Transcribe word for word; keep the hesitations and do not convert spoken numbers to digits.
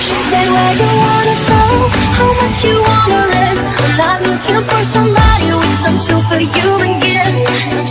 She said, where you wanna go? How much you wanna risk? I'm not looking for somebody with some superhuman gifts.